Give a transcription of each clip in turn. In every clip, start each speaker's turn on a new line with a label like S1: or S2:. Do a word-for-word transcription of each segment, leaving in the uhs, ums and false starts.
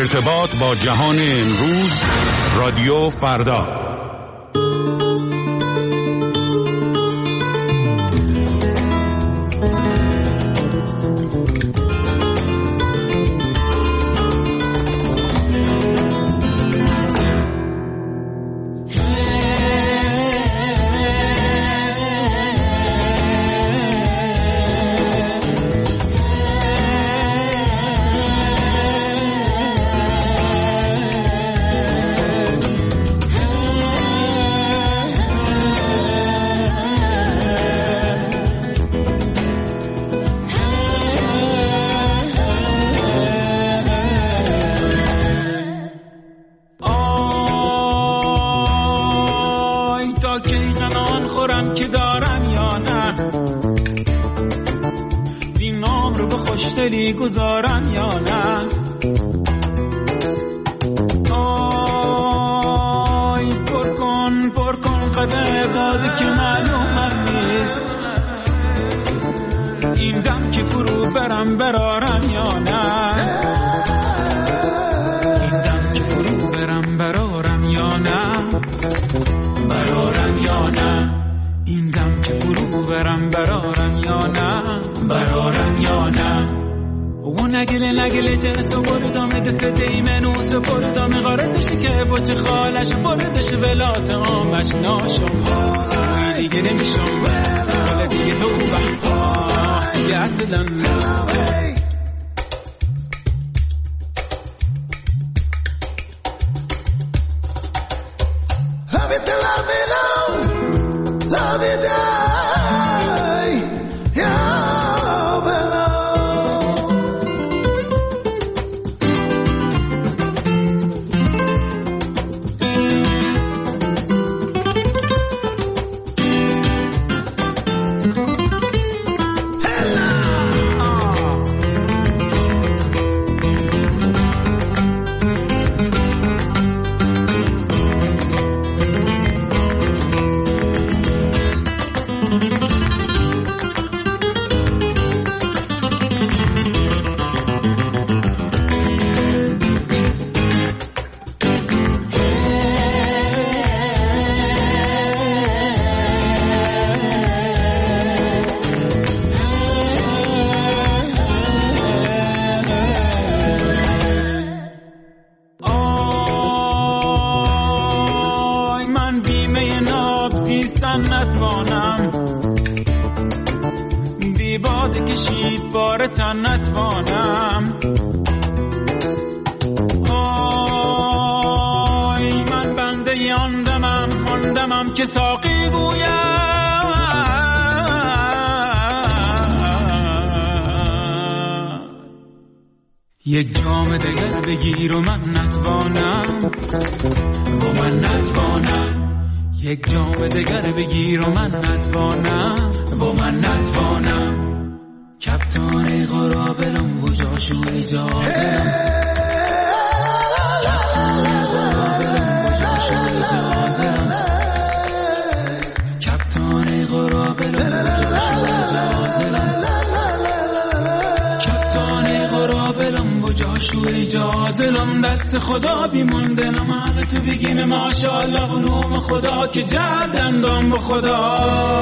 S1: ارتباط با جهان امروز، رادیو فردا.
S2: گذارن یا نه؟ آی پر کن پر کن قدر بادی که معلومم نیست، این دم که فرو برم برارن یا نه؟ این دم که فرو برم برارم یا نه؟ برارم یا نه؟ این دم که فرو برم برارم یا نه؟ برارم یا نه؟ و نگله نگله جنسو بردامه دست دیمنوس بردامه غارتشی که بچه خالش بردش ولات آمش ناشم دیگه نمیشم ولی دیگه تو بحبا دیگه اصلا Love it, love it, love, love it, die, yeah, below. که ساقی گویم یک جام دگر بگیر و من نتوانم و من نتوانم یک جام دگر بگیر و من نتوانم و من نتوانم کپتان غرابلم گجاشو اجازه کپتان غرابلم گجاشو اجازه کپتان غرابلم گجاشو اجازه لم دست خدا بیمونده نمه تو بگیم ماشاءالله و نوم خدا که جردندم به خدا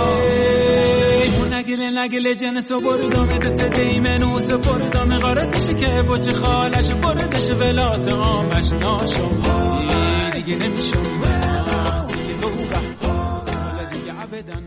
S2: نگله نگله جنسو بردامه دست دیمنوس بردامه غارتشه که بچه خالش بردش ولات آمش ناشم دیگه نمیشم دیگه تو بحبا دیگه عبدن.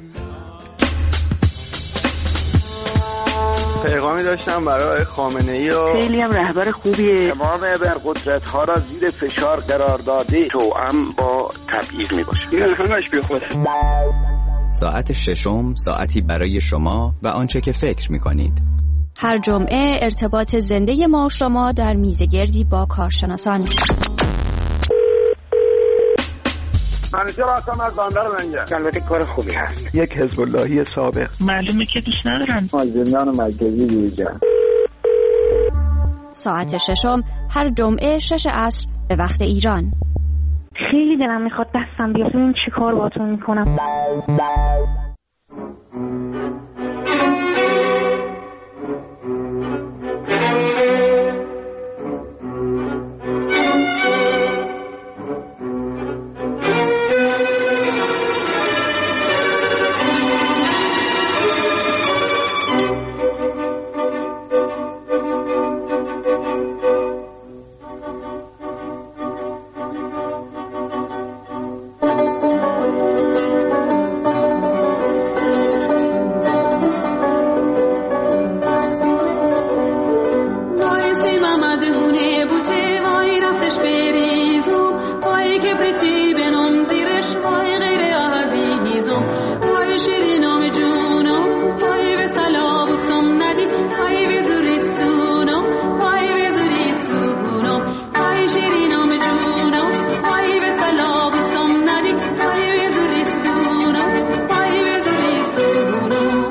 S3: پیغامی داشتم برای خامنه‌ای و
S4: خیلی هم رهبر خوبیه.
S3: تمام ابرقدرت ها را زیر فشار قرار داده توأم با تبعیض میباشه. این همش بی خوده.
S5: ساعت ششم ساعتی برای شما و آنچه که فکر میکنید.
S6: هر جمعه ارتباط زنده ما و شما در میزگردی با کارشناسان.
S3: منیجر هستم از بندر منگه. البته کار خوبی هست. یک حزب اللهی سابق.
S4: معلومه که دوست ندارن.
S3: مازندران مرکزی دیگه.
S6: ساعت ششم هر جمعه شش عصر به وقت ایران.
S4: خیلی دلم میخواد دستم بیاد ببینم چی کار باهاتون میکنم.
S7: مدهونه بوته وای رفتش بریزو وای که پتی بنام زیرش وای غیر عزیزو وای شیرینام جونو وای به سلام و سم ندی وای به زوری سونو وای به زوری سونو وای شیرینام جونو وای به سلام و سم ندی وای به زوری سونو وای به زوری سونو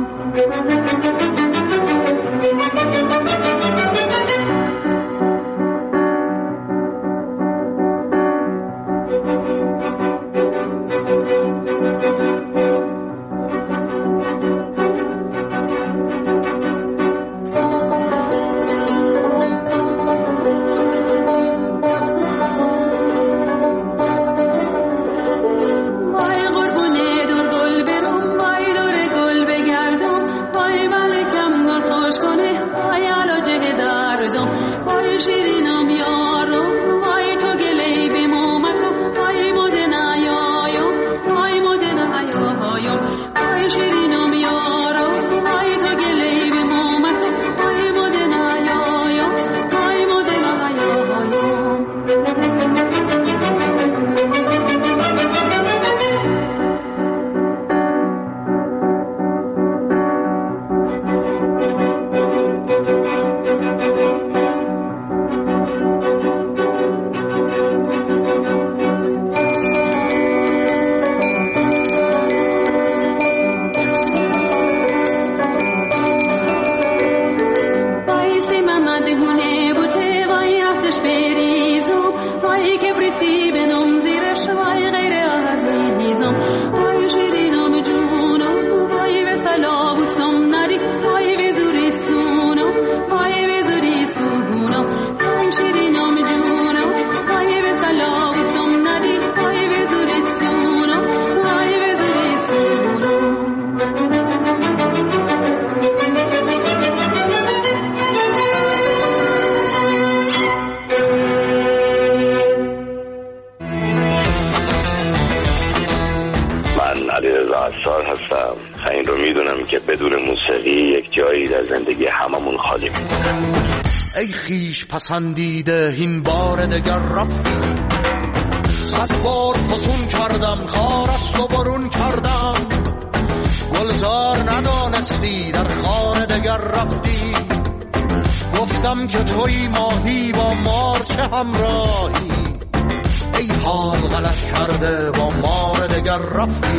S8: ای خیش پسندیده این بار دگر رفتی صد بار فسون کردم خارست و برون کردم گلزار ندانستی در خانه دگر رفتی گفتم که توی ماهی با مار چه همراهی ای حال غلط کرده با مار دگر رفتی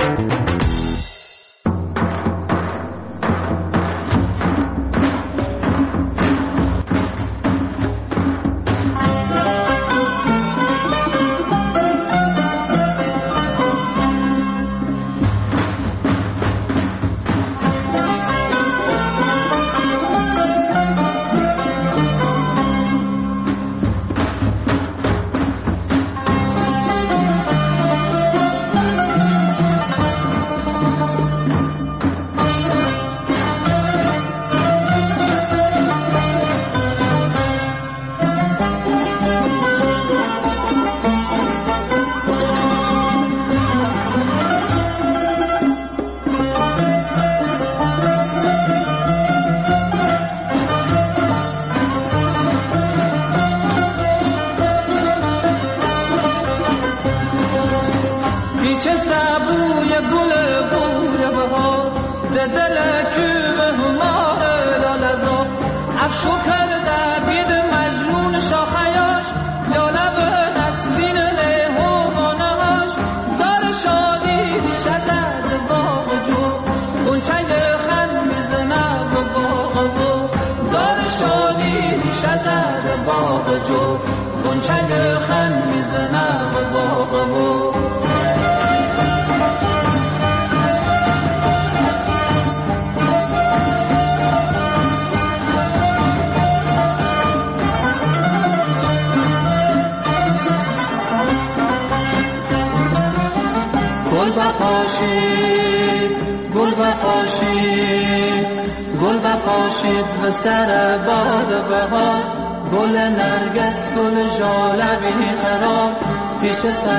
S9: باشید و سر باد بهار، گل نرگس گل ژالبی خراب، پیش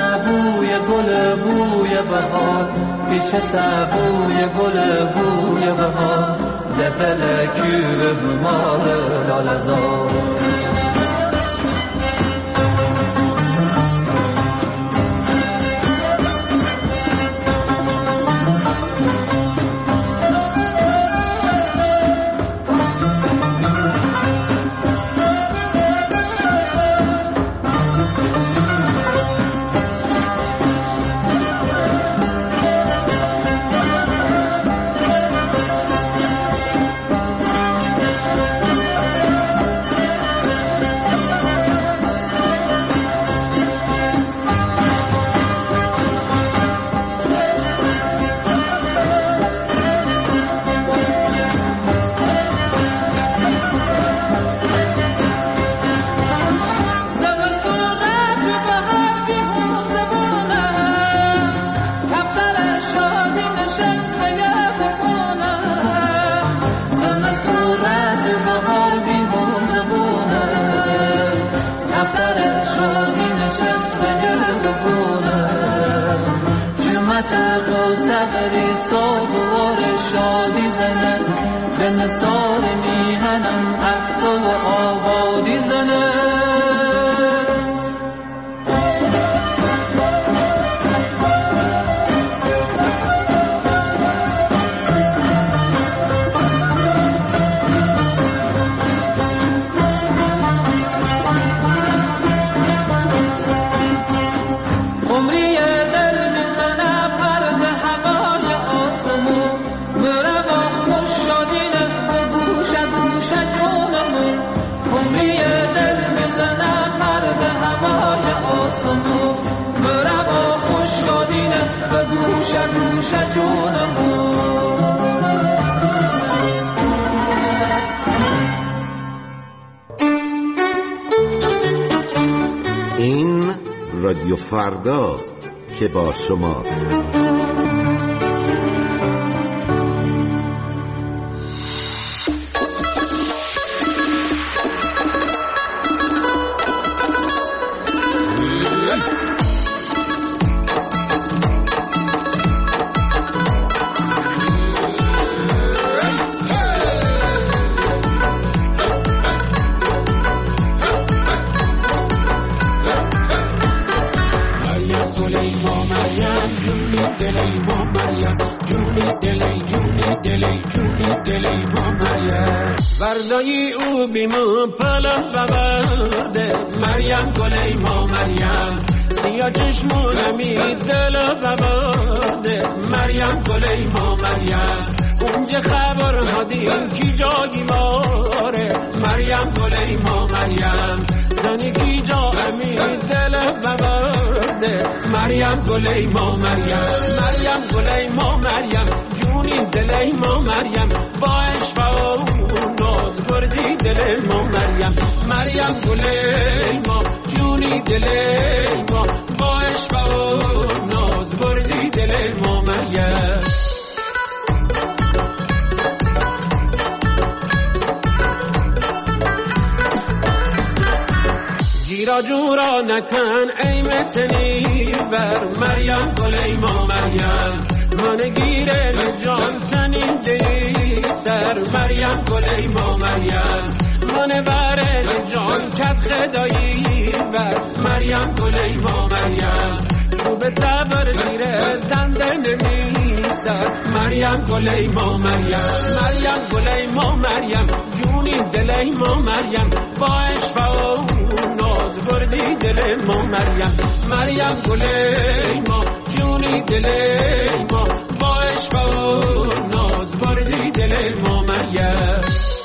S9: سبوی گل بوی بهار، پیش سبوی گل بوی بهار، دفل کیو بمار لالزار. شادی زنه به نثار میهنم عهد و آبادی زنه و گوش گوش جونمون.
S10: این رادیو فرداست که با شماست.
S11: بردایی او بیمو پلم ببرده مریم گلی ما مریم سیا چشمونمی دل ببرده مریم گلی ما مریم اونجا خبر هدیم کی جایی ماره مریم گلی ما مریم دانی کی جا امی دل ببرده مریم گلی ما مریم مریم گلی ما مریم جونی دلی ما مریم با عشق و ناز بردی دل ما مریم مریم گلی ما جونی دلی ما با عشق و ناز بردی دل ما مریم گیرا جورا نکن ای متنی بر مریم گلی ما مریم من گیره جان تنی دی سر مریم گلی ما مریم من بره جان کت خدایی بر مریم گلی ما مریم تو به تبر زیره زنده نمیستر مریم گلی ما مریم مریم گلی ما مریم جونی دلی ما مریم با عشق و ناز بردی دل ما مریم مریم گلی ما جونی دلی ما با عشق و ناز بردی دل ما مریم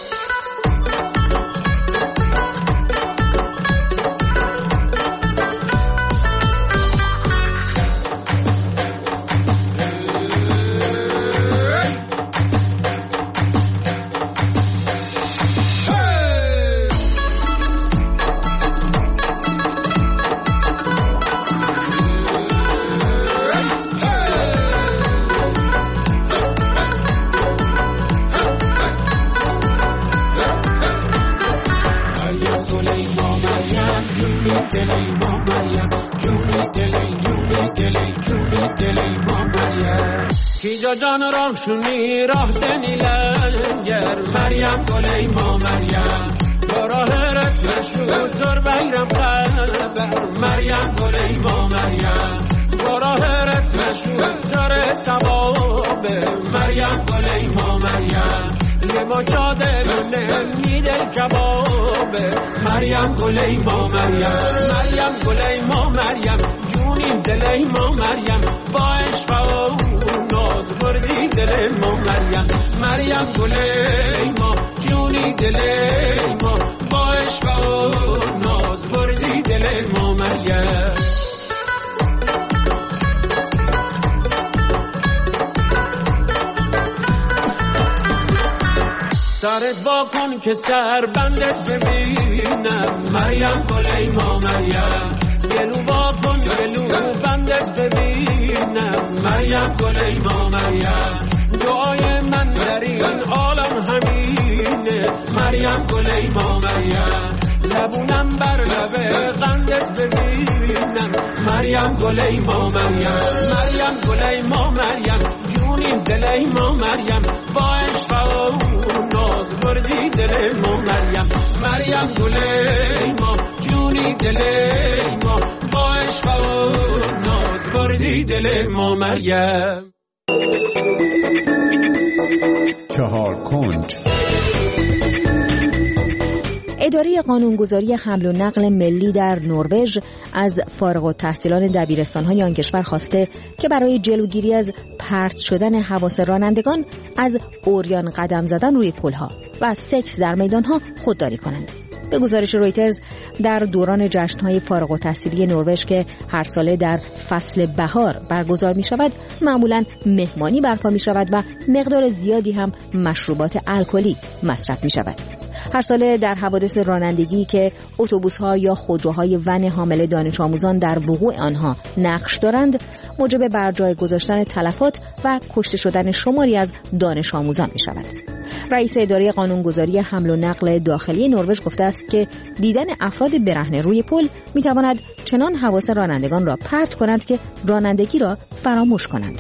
S11: جان راه شونی راه دنی لنگر مریم گلی ما مریم با راه رسل شد در بیرم قلبر مریم گلی ما مریم با راه رسل شد در سباب مریم گلی ما مریم لما چاده بونه میدل کباب مریم گلی ما مریم مریم گلی ما مریم جونی دلی ما مریم با عشق و ناز بردی دل ما مریم مریم گلی ما جونی دلی ما با عشق و ناز بردی دل ما مریم سرت با کن که سر بندت ببینم مریم گلی ما مریم گلو با کن گلو بندت ببینم مریم گلی ما مریم دعای من در این عالم همینه مریم گلی ما مریم لبونم بر لبه قندت ببینم مریم گلی ما مریم مریم گلی ما مریم جونی جونی دل ما مریم با عشق و ناز بردی دل ما مریم مریم گل ما جونی دل ما با عشق و ناز بردی دل ما مریم.
S1: چهار کنج.
S12: اداره قانونگذاری حمل و نقل ملی در نروژ از فارغ التحصیلان دبیرستان‌های آن کشور خواسته که برای جلوگیری از پرت شدن حواس رانندگان از عریان قدم زدن روی پل‌ها و سکس در میدان‌ها خودداری کنند. به گزارش رویترز در دوران جشن‌های فارغ التحصیلی نروژ که هر ساله در فصل بهار برگزار می‌شود، معمولاً مهمانی برپا می‌شود و مقدار زیادی هم مشروبات الکلی مصرف می‌شود. هر ساله در حوادث رانندگی که اتوبوس‌ها یا خودروهای ون حامل دانش آموزان در وقوع آنها نقش دارند، موجب بر جای گذاشتن تلفات و کشته شدن شماری از دانش آموزان می‌شود. رئیس اداره قانونگذاری حمل و نقل داخلی نروژ گفته است که دیدن افراد برهنه روی پل می‌تواند چنان حواس رانندگان را پرت کند که رانندگی را فراموش کنند.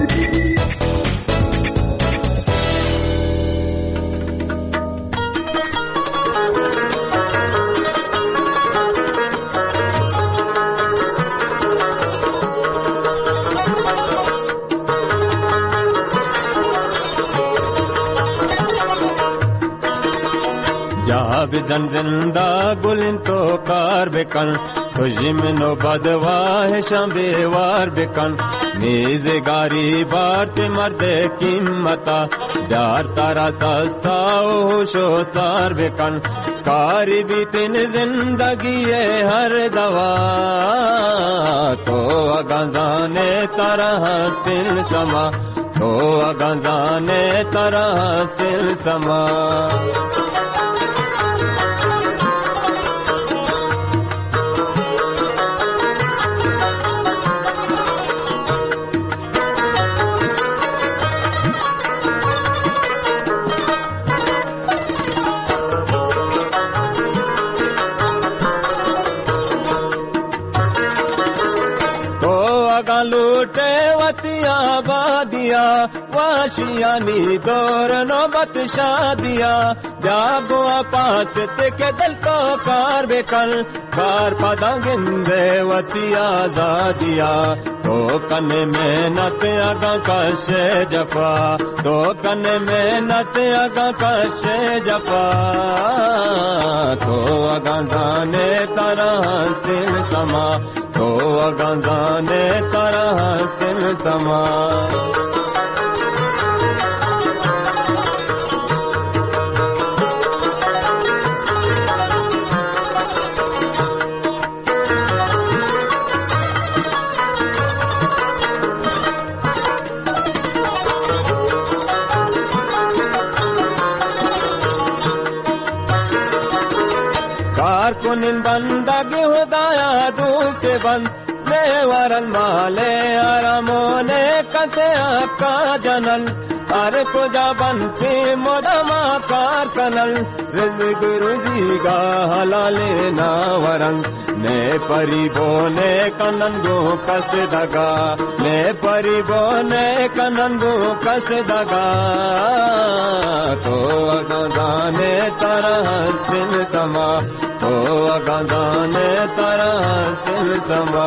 S13: جاب جن زندہ گلن تو کار بکن خوشی میں نو بدواہ شام دیوار بکن نیز گاری بارت مرد قیمتا دار تارا سساو شو سار بکن کاری بھی تین زندگی ہر دوا تو اگانزانے تارا حاصل سما تو اگانزانے تارا حاصل سما लूटे वतिया बादिया वाशियानी दौर नौबत शादिया जागो पास के दिल को कार बेकल कार पदा गिंदे वतिया जादिया तो कन मेहनत अगा कशे जफा तो कन मेहनत अगा कशे जफा तो अगा जाने तरह सिल समा तो अगा जाने तरह सिल समा कारकुनिन बंदगी खुदाया दूसरे बंद में वरल माले आरामोने कसे आपका जनल हर को जा बनती मोदमा कार कनल रिज़्क़ रुज़ीगा हलाले ना वरंग ने परिबोने कनन गो कस दगा ने परिबोने कनन गो कस दगा तो अगंदाने तरह सिल समा तो अगंदाने तरह सिल समा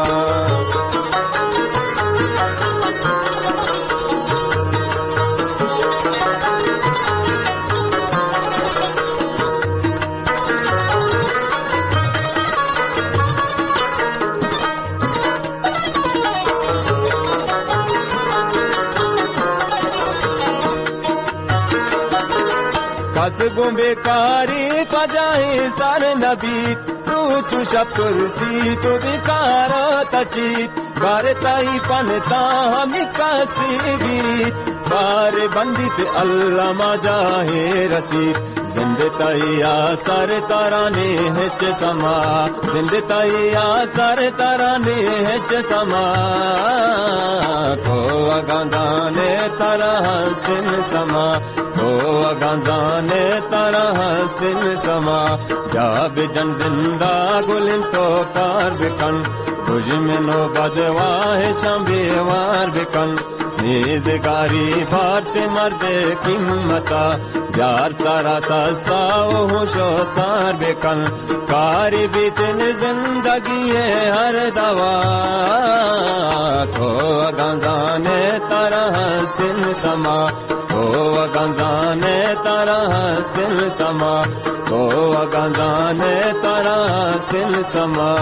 S13: कसगो बेकारी पजाई सर नबी रूचु शकुरसी तो बेकारा तचीत बारताई पनता हम कासी गीत बार बंदित अल्लाह मजाहे रसीद जिंदताया सर ताराने हिच समा जिंदताया सर ताराने हिच समा तो अगंदाने तरह सिल समा तो अगंदाने तरह सिल समा जाब जन जिंदा गुलिन तो कार बिकन तुझ में नो बदवाह शंबेवार बिकन نیزگاری بارت مرد قیمتا یار سارا تسا و ہوش و سار بکن کاری بیتن زندگی ہر دوا تو گنزان تارا حسن سما تو گنزان تارا حسن سما تو گنزان تارا حسن سما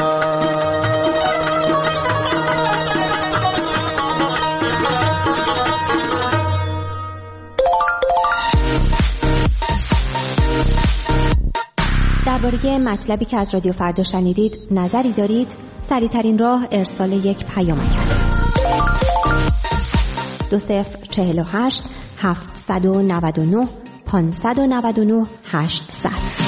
S12: درباره مطلبی که از رادیو فردا شنیدید نظری دارید؟ سریع‌ترین راه ارسال یک پیامک است. دو صفر چهل و هشت هفتصد و نود و نه پانصد و نود و نه هشتصد.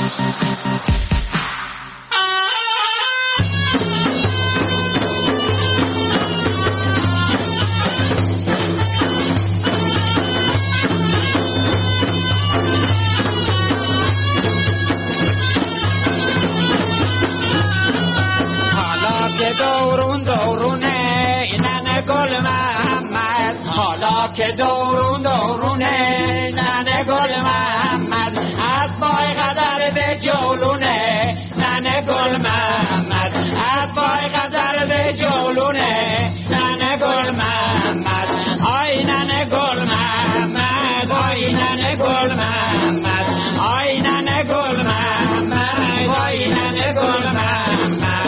S14: که دورون دورونه ننه گل محمد از پای قدر به جولونه ننه گل محمد از پای قدر به جولونه ننه گل محمد آی ننه گل محمد آی ننه گل محمد آی ننه گل محمد آی ننه گل محمد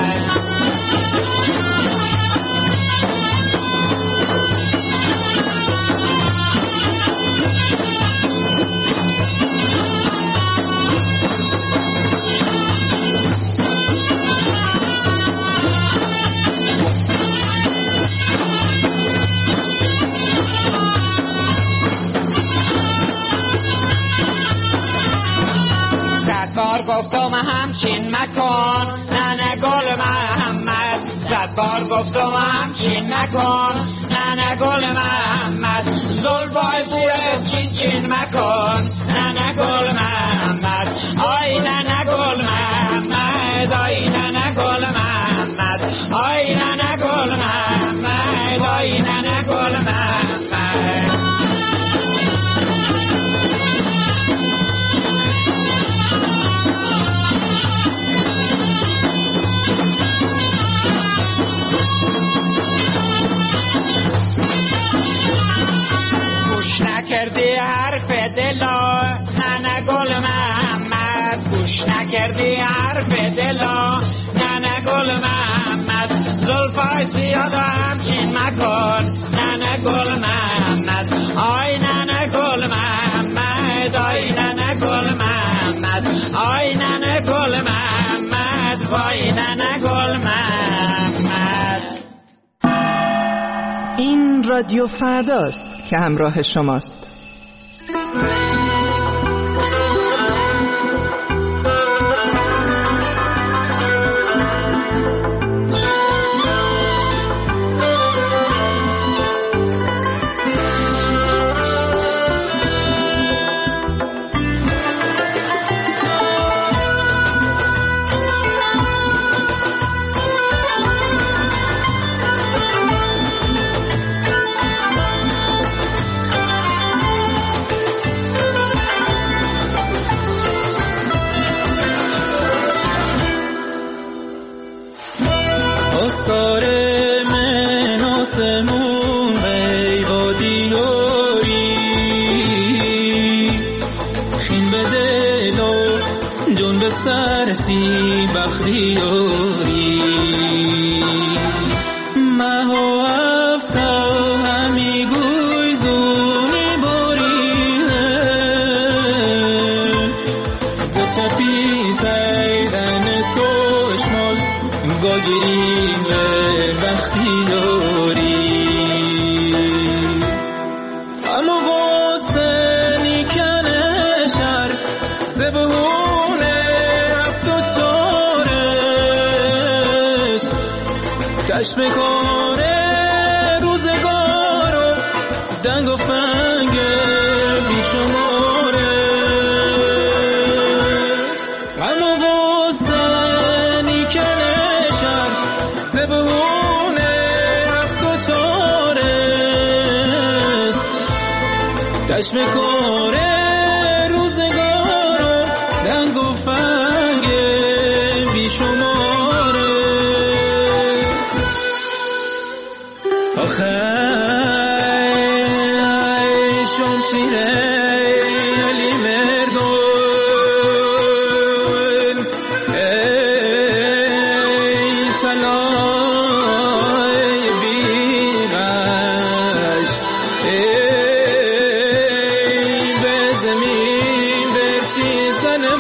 S14: بار گفتم همچین مکن ننه گل محمد صد بار گفتم همچین مکن ننه گل محمد زلفای زیر چین چین مکن ننه گل محمد آی ننه گل محمد آی ننه گل محمد آی ننه گل محمد آی ننه گل محمد نکردی حرف دلا ننه گل محمد گوش نکردی حرف دلا ننه گل محمد زلفای زیاد همچین مکن ننه گل محمد آی ننه گل محمد آی ننه گل محمد آی ننه گل محمد وای ننه گل محمد.
S15: این رادیو فرداست که همراه شماست.
S9: ساره من آسمون غیبادی داری خین به دل و جون به سرسی بختی داری مها افتا همی گوی زونی بوریه زچپی زیدن کشمال گاگیری وقتی داری اما غصنی کنه شر زبونه رفت و تارست کش بکنه روزگارو دنگ و فنگ بیشمارست اما غصنی کنه شر زبونه رفت و تاره چشم کاره روزگارم دنگ و فنگ بیشماره آخه شمشیره علی مردون ای سلای بیغش ای به زمین برچی سنه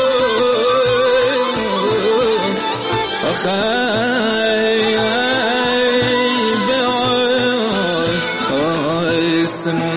S9: بود آخه به آسمون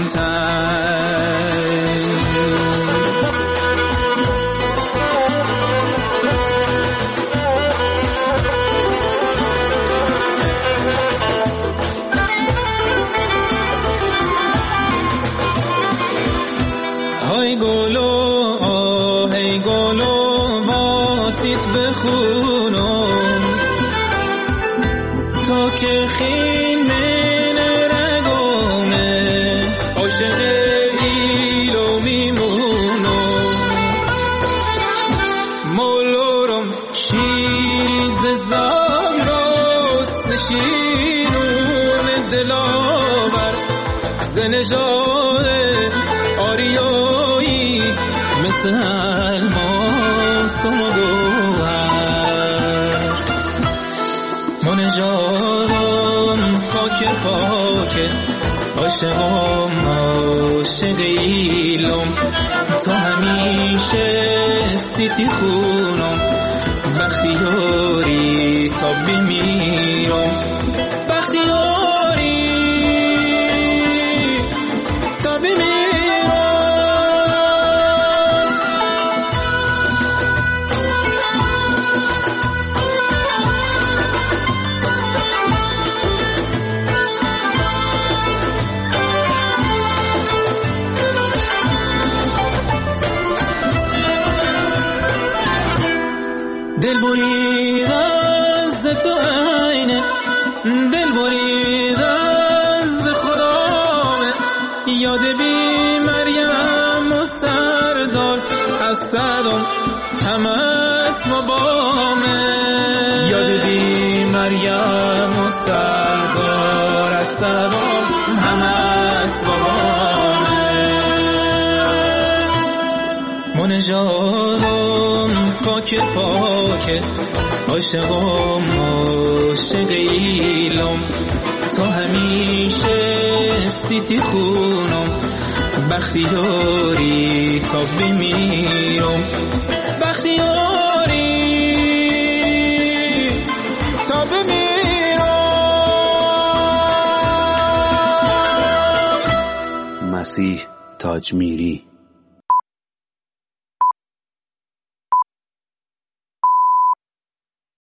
S9: های گلو آهی گلو واسیت بخونم تا که خین من رگومه عاشق ایلو میمونم مولورم شیریز زاگراست نشینون دلاور زنجاره آریایی مثل الماس و گوهر منجارم پاک پاک عاشقم عاشق ایلم تا همیشه سیتی خونم بختیاری تا بمیرم بختیاری تا بمیرم دل برید از تو عینه دل برید از خدامه یاد بی مریم و سردار از صدام همه اسم و بامه یاد بی مریم و سردار از صدام همه اسم و بامه منجارم پاک پاک عاشقم عاشق ایلم تا همیشه سیتی خونم بختیاری تا بمیرم بختیاری تا بمیرم.
S1: مسیح تاج میری.